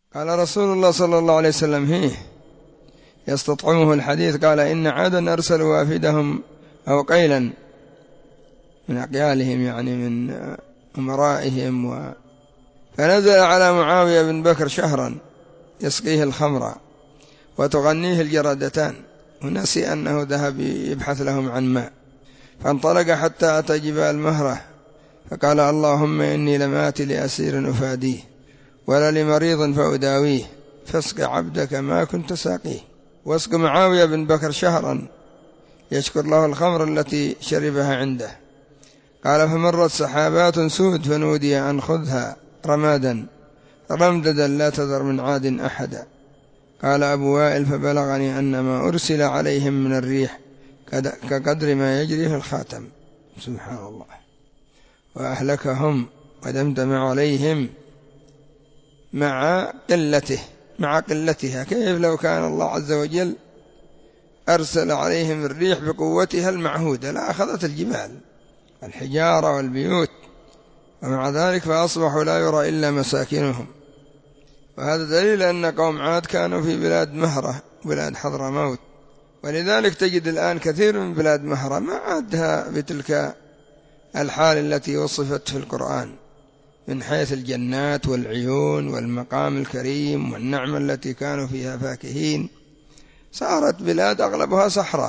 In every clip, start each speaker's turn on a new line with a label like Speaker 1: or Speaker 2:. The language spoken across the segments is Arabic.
Speaker 1: قال رسول الله صلى الله عليه وسلم فيه يستطعمه الحديث، قال إن عادا أرسلوا وافدهم أو قيلا من أقيالهم، يعني من أمرائهم، فنزل على معاوية بن بكر شهرا يسقيه الخمر وتغنيه الجرادتان، ونسي أنه ذهب يبحث لهم عن ماء، فانطلق حتى أتى جبال مهرة فقال اللهم إني لمات لأسير أفاديه ولا لمريض فأداويه، فاسق عبدك ما كنت ساقيه. واسق معاوية بن بكر شهرا يشكر له الخمر التي شربها عنده. قال فمرت سحابات سود فنودي أن خذها رمادا رمددا لا تذر من عاد أحدا. قال أبو وائل فبلغني أن ما أرسل عليهم من الريح كقدر ما يجري في الخاتم. سبحان الله. وأهلكهم ودمدم عليهم مع قلتها. كيف لو كان الله عز وجل أرسل عليهم الريح بقوتها المعهودة لأخذت الجبال الحجارة والبيوت، ومع ذلك فأصبحوا لا يرى إلا مساكنهم. وهذا دليل أن قوم عاد كانوا في بلاد مهرة، بلاد حضرموت، ولذلك تجد الآن كثير من بلاد مهرة ما عادها بتلك الحال التي وصفت في القرآن من حيث الجنات والعيون والمقام الكريم والنعمة التي كانوا فيها فاكهين. صارت بلاد أغلبها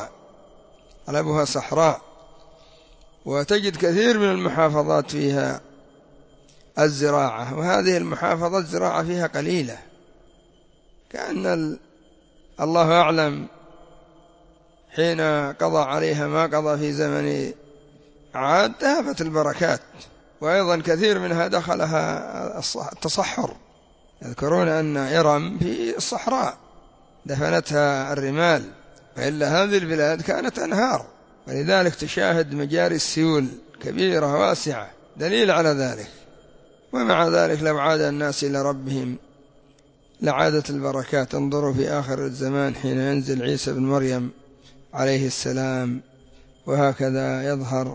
Speaker 1: صحراء، وتجد كثير من المحافظات فيها الزراعة، وهذه المحافظة الزراعة فيها قليلة، كأن الله أعلم حين قضى عليها ما قضى في زمن عاد ذهبت البركات. وأيضا كثير منها دخلها التصحر، يذكرون أن إرم في الصحراء دفنتها الرمال، فإلا هذه البلاد كانت أنهار، ولذلك تشاهد مجاري السيول كبيرة واسعة دليل على ذلك. ومع ذلك لو عاد الناس إلى ربهم لعادت البركات. انظروا في آخر الزمان حين ينزل عيسى بن مريم عليه السلام، وهكذا يظهر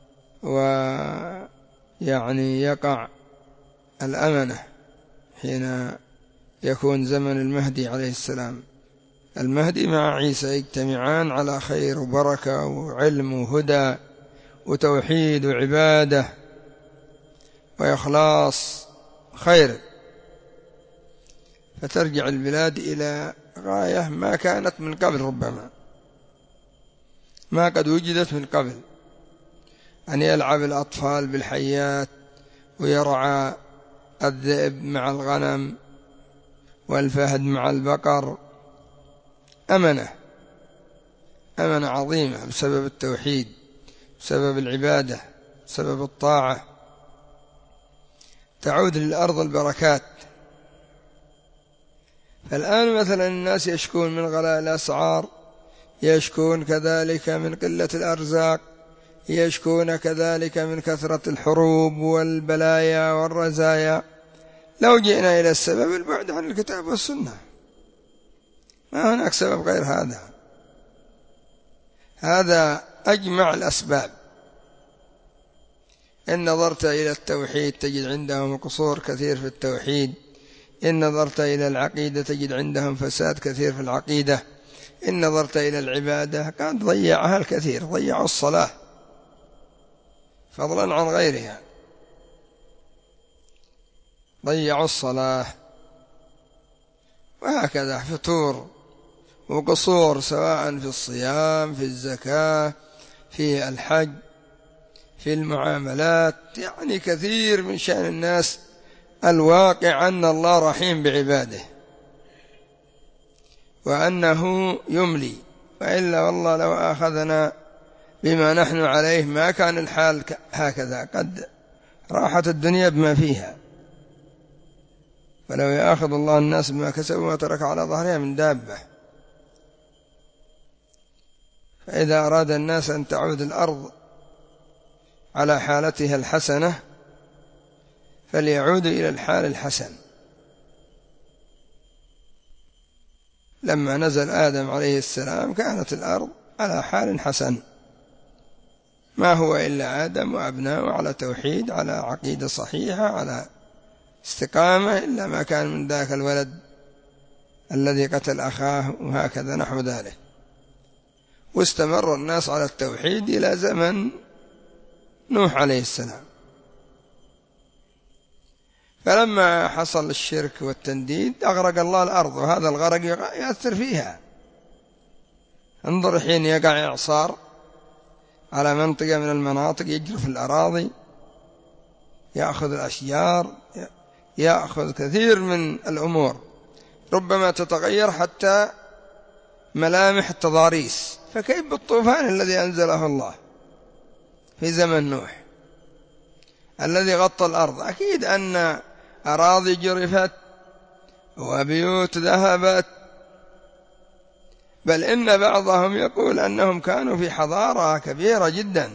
Speaker 1: ويعني يقع الأمنة حين يكون زمن المهدي عليه السلام. المهدي مع عيسى يجتمعان على خير وبركة وعلم وهدى وتوحيد وعبادة وإخلاص خير، فترجع البلاد إلى غاية ما كانت من قبل، ربما ما قد وجدت من قبل، أن يلعب الأطفال بالحيات ويرعى الذئب مع الغنم والفهد مع البقر. أمنة عظيمة بسبب التوحيد، بسبب العبادة، بسبب الطاعة، تعود للأرض البركات. فالآن مثلا الناس يشكون من غلاء الأسعار، يشكون كذلك من قلة الأرزاق، يشكون كذلك من كثرة الحروب والبلايا والرزايا. لو جئنا إلى السبب البعد عن الكتاب والسنة، ما هناك سبب غير هذا أجمع الأسباب. إن نظرت إلى التوحيد تجد عندهم قصور كثير في التوحيد، إن نظرت إلى العقيدة تجد عندهم فساد كثير في العقيدة، إن نظرت إلى العبادة قد ضيعها الكثير، ضيعوا الصلاة فضلا عن غيرها، ضيعوا الصلاة. وهكذا فتور وقصور سواء في الصيام، في الزكاة، في الحج، في المعاملات. يعني كثير من شأن الناس الواقع أن الله رحيم بعباده وأنه يملي، وإلا والله لو أخذنا بما نحن عليه ما كان الحال هكذا، قد راحت الدنيا بما فيها. ولو يأخذ الله الناس بما كسبوا ما ترك على ظهرها من دابة. فإذا أراد الناس أن تعود الأرض على حالتها الحسنة فليعودوا إلى الحال الحسن. لما نزل آدم عليه السلام كانت الأرض على حال حسن، ما هو إلا آدم وأبناؤه على توحيد، على عقيدة صحيحة، على استقامة إلا ما كان من ذاك الولد الذي قتل أخاه، وهكذا نحو ذلك. واستمر الناس على التوحيد إلى زمن نوح عليه السلام. فلما حصل الشرك والتنديد أغرق الله الأرض، وهذا الغرق يأثر فيها. انظر حين يقع إعصار على منطقة من المناطق، يجرف الأراضي، يأخذ الأشجار، يأخذ كثير من الأمور، ربما تتغير حتى ملامح التضاريس. فكيف بالطوفان الذي أنزله الله في زمن نوح الذي غطى الأرض؟ أكيد أن أراضي جرفت وبيوت ذهبت، بل إن بعضهم يقول أنهم كانوا في حضارة كبيرة جدا،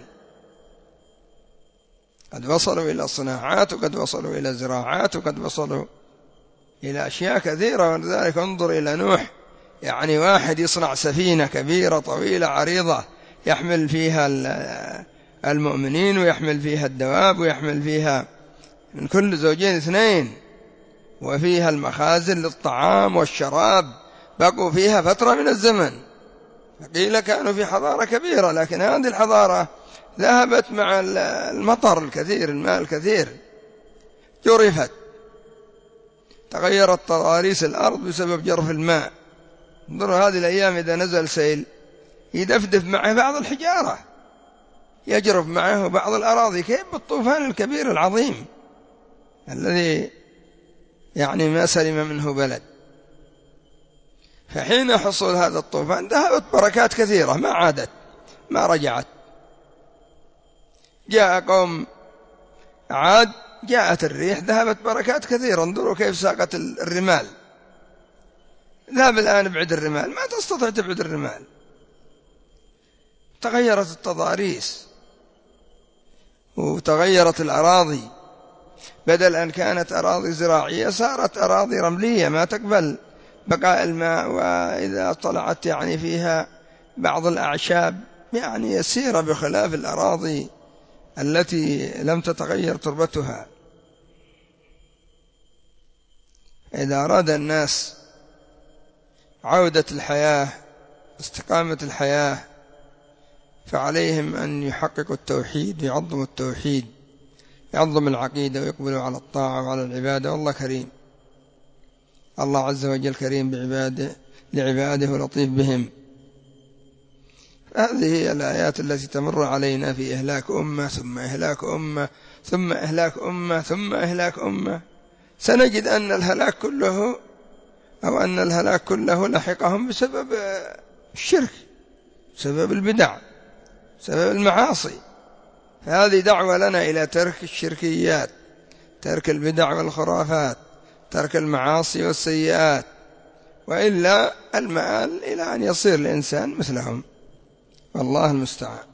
Speaker 1: قد وصلوا إلى صناعات، وقد وصلوا إلى زراعات، وقد وصلوا إلى أشياء كثيرة. ولذلك انظر إلى نوح، يعني واحد يصنع سفينة كبيرة طويلة عريضة يحمل فيها المؤمنين، ويحمل فيها الدواب، ويحمل فيها من كل زوجين 2، وفيها المخازن للطعام والشراب، بقوا فيها فترة من الزمن. قيل كانوا في حضارة كبيرة، لكن هذه الحضارة ذهبت مع المطر الكثير، الماء الكثير، جرفت، تغيرت تضاريس الأرض بسبب جرف الماء. انظروا هذه الأيام إذا نزل سيل يدفدف معه بعض الحجارة، يجرف معه بعض الأراضي، كيف بالطوفان الكبير العظيم الذي يعني ما سلم منه بلد. فحين حصل هذا الطوفان ذهبت بركات كثيرة، ما عادت، ما رجعت. جاء قوم عاد، جاءت الريح، ذهبت بركات كثيرة. انظروا كيف ساقت الرمال. ذهب الآن ابعد الرمال، ما تستطيع تبعد الرمال، تغيرت التضاريس وتغيرت الأراضي، بدل أن كانت أراضي زراعية صارت أراضي رملية ما تقبل بقاء الماء، وإذا طلعت يعني فيها بعض الأعشاب يعني يسيرة، بخلاف الأراضي التي لم تتغير تربتها. إذا أراد الناس عودة الحياة، استقامة الحياة، فعليهم أن يحققوا التوحيد، يعظموا التوحيد، يعظم العقيدة، ويقبلوا على الطاعة وعلى العبادة. والله كريم، الله عز وجل كريم بعباده، لعباده ولطيف بهم. هذه هي الآيات التي تمر علينا في إهلاك أمة ثم إهلاك أمة ثم إهلاك أمة ثم إهلاك أمة. سنجد أن الهلاك كله، أو أن الهلاك كله لحقهم بسبب الشرك، بسبب البدع، بسبب المعاصي. فهذه دعوة لنا إلى ترك الشركيات، ترك البدع والخرافات، ترك المعاصي والسيئات، وإلا المآل إلى أن يصير الإنسان مثلهم، والله المستعان.